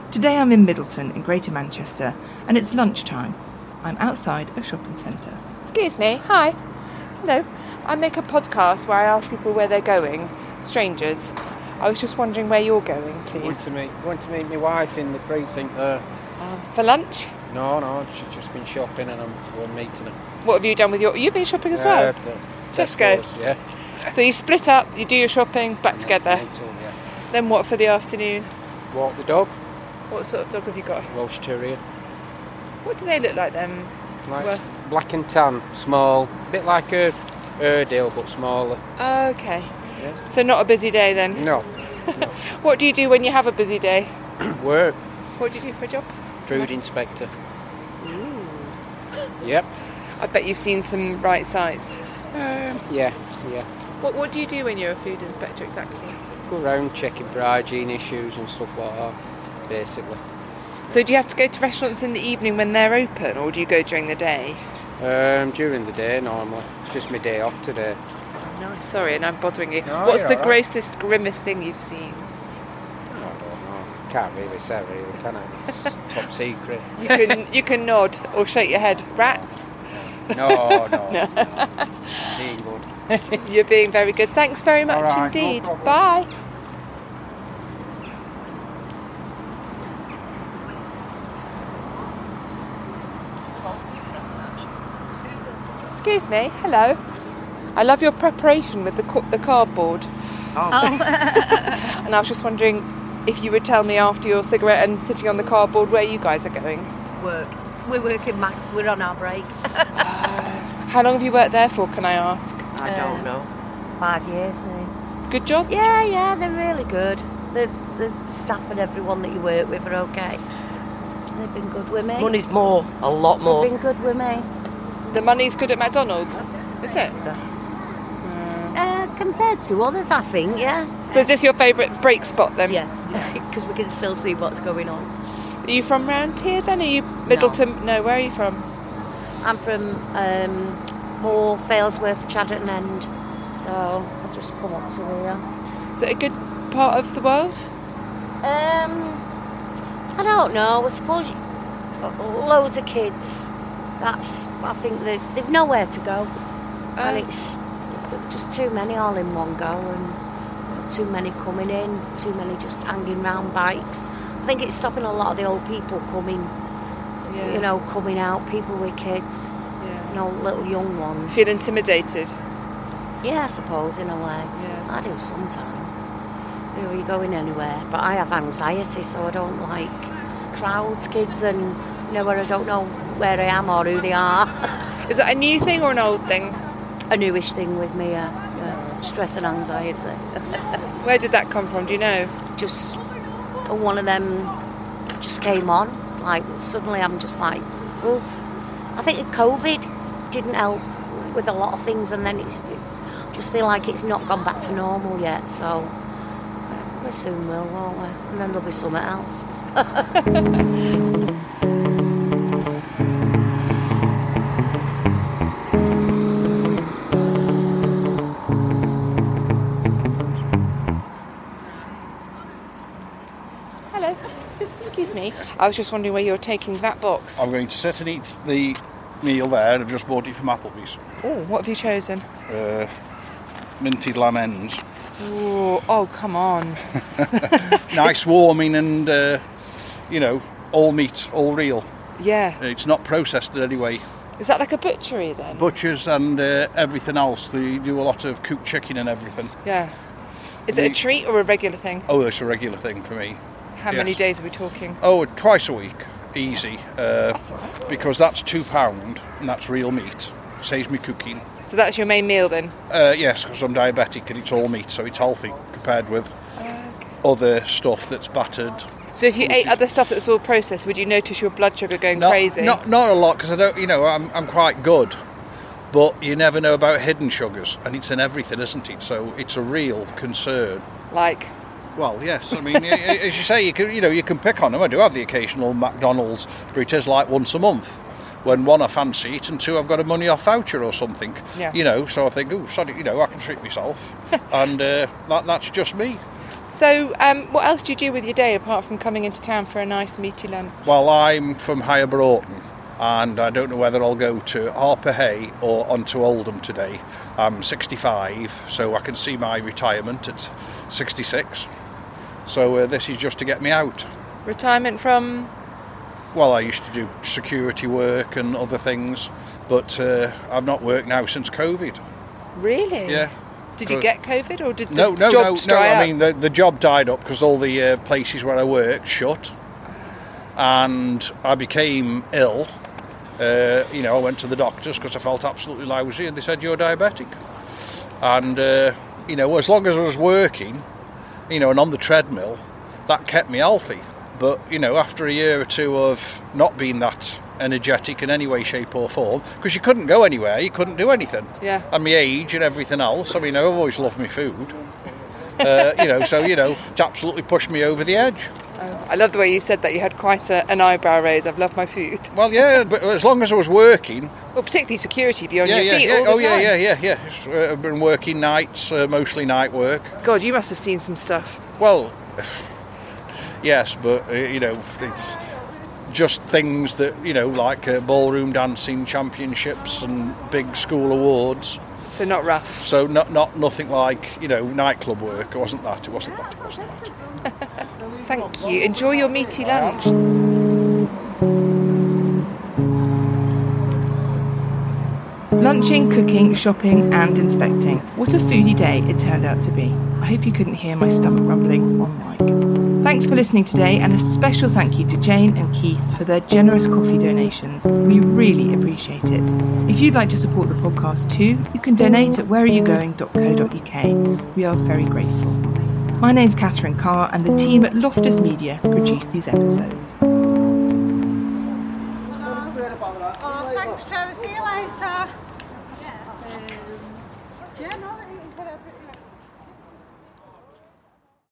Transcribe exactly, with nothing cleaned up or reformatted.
Today I'm in Middleton in Greater Manchester and it's lunchtime. I'm outside a shopping centre. Excuse me, hi. Hello. I make a podcast where I ask people where they're going, strangers. I was just wondering where you're going, please. Going to meet, going to meet my wife in the precinct there. Uh, for lunch? No, no, she's just been shopping and I'm going meeting her. What have you done with your... You've been shopping as yeah, well? Tesco? Yeah. So you split up, you do your shopping, back yeah, together. too, yeah. Then what for the afternoon? Walk the dog. What sort of dog have you got? Welsh Terrier. What do they look like then? Like Well- black and tan, small. A bit like a Airedale but smaller. Okay. Yeah. So not a busy day then? No. no. What do you do when you have a busy day? Work. What do you do for a job? Food inspector. Ooh. Yep. I bet you've seen some right sights. Um, yeah, yeah. What What do you do when you're a food inspector exactly? Go around checking for hygiene issues and stuff like that, basically. So do you have to go to restaurants in the evening when they're open, or do you go during the day? Um, during the day normally. It's just my day off today. No, sorry, and I'm bothering you. No, What's you're the all right. grossest, grimmest thing you've seen? I don't know. Can't really say really, can I? It's top secret. You can you can nod or shake your head. Rats? No, no. Being good. You're being very good. Thanks very much All right, no indeed. problem. Bye. Excuse me. Hello. I love your preparation with the co- the cardboard. Oh. And I was just wondering if you would tell me after your cigarette and sitting on the cardboard where you guys are going. Work. We're working, Max. We're on our break. How long have you worked there for, can I ask? I don't know. Five years now. Good job? Yeah, yeah, they're really good. The the staff and everyone that you work with are okay. They've been good with me. Money's more, a lot more. They've been good with me. The money's good at McDonald's, is it? Uh, compared to others, I think, yeah. So is this your favourite break spot then? Yeah, because we can still see what's going on. Are you from round here then? Are you Middleton? No, where are you from? I'm from um, Moore, Failsworth, Chadderton End, so I've just come up to here. Is it a good part of the world? Um, I don't know. I suppose you- loads of kids. That's. I think they they've nowhere to go, Uh, and it's just too many all in one go, and too many coming in, too many just hanging round bikes. I think it's stopping a lot of the old people coming. yeah. You know, coming out. People with kids, Yeah. you know, little young ones. Feel intimidated? Yeah, I suppose in a way. Yeah. I do sometimes. You know, you're going anywhere, but I have anxiety, so I don't like crowds, kids, and you know where I don't know where I am or who they are. Is that a new thing or an old thing? A newish thing with me, uh, uh, stress and anxiety. Where did that come from? Do you know? Just uh, one of them just came on. Like suddenly, I'm just like, oof. I think COVID didn't help with a lot of things, and then it's it just feel like it's not gone back to normal yet. So we soon will, won't we? And then there'll be something else. Hello. Excuse me. I was just wondering where you're taking that box. I'm going to sit and eat the meal there, and I've just bought it from Applebee's. Oh, what have you chosen? Uh, minted lamb ends. Ooh, oh, come on. Nice warming and, uh, you know, all meat, all real. Yeah. It's not processed in any way. Is that like a butchery then? Butchers and uh, everything else, they do a lot of cooked chicken and everything. Yeah. Is it a The- treat or a regular thing? Oh, it's a regular thing for me. How many yes. days are we talking? Oh, twice a week, easy. Uh, That's all right. because that's two pound and that's real meat. Saves me cooking. So that's your main meal then? Uh, yes, because I'm diabetic and it's all meat, so it's healthy compared with other stuff that's battered. So if you ate other stuff that's all processed, would you notice your blood sugar going Not, crazy? Not, not a lot, because I don't, you know, I'm, I'm quite good. But you never know about hidden sugars, and it's in everything, isn't it? So it's a real concern. Like? Well, yes. I mean, as you say, you can, you know, you can pick on them. I do have the occasional McDonald's, but it is like once a month. When one, I fancy it, and two, I've got a money off voucher or something. Yeah. You know, so I think, oh, sorry, you know, I can treat myself, and uh, that, that's just me. So, um, what else do you do with your day apart from coming into town for a nice meaty lunch? Well, I'm from Higher Broughton, and I don't know whether I'll go to Harper Hay or onto Oldham today. I'm sixty-five, so I can see my retirement at sixty-six. So uh, this is just to get me out. Retirement from? Well, I used to do security work and other things, but uh, I've not worked now since COVID. Really? Yeah. Did you get COVID, or did the no, no, jobs no, no. dry I up? mean, the, the job died up because all the uh, places where I worked shut, and I became ill. Uh, you know, I went to the doctors because I felt absolutely lousy, and they said, you're diabetic. And, uh, you know, as long as I was working, you know, and on the treadmill, that kept me healthy. But, you know, after a year or two of not being that energetic in any way, shape or form, because you couldn't go anywhere, you couldn't do anything. Yeah. And my age and everything else, I mean, I've always loved my food. Uh, you know, so, you know, it's absolutely pushed me over the edge. Oh, I love the way you said that. You had quite a, an eyebrow raise. I've loved my food. Well, yeah, but as long as I was working... Well, particularly security, be on yeah, your yeah, feet yeah. all the oh, time. yeah, yeah, yeah, yeah. Uh, I've been working nights, uh, mostly night work. God, you must have seen some stuff. Well, yes, but, uh, you know, it's just things that, you know, like uh, ballroom dancing championships and big school awards. So not rough. So not not nothing like, you know, nightclub work. It wasn't that, it wasn't that, it wasn't that. Thank you. Enjoy your meaty lunch. Lunching, cooking, shopping and inspecting. What a foodie day it turned out to be. I hope you couldn't hear my stomach rumbling on mic. Thanks for listening today, and a special thank you to Jane and Keith for their generous coffee donations. We really appreciate it. If you'd like to support the podcast too, you can donate at where are you going dot co dot uk. We are very grateful. My name's Catherine Carr, and the team at Loftus Media produced these episodes. Oh, thanks, Trevor. See you later.